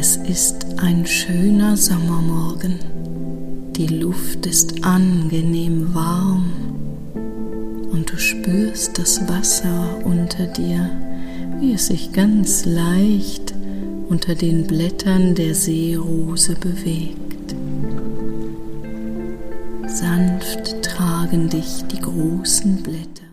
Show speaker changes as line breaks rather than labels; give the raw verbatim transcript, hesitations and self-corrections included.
Es ist ein schöner Sommermorgen. Die Luft ist angenehm warm und du spürst das Wasser unter dir, wie es sich ganz leicht unter den Blättern der Seerose bewegt. Sanft tragen dich die großen Blätter.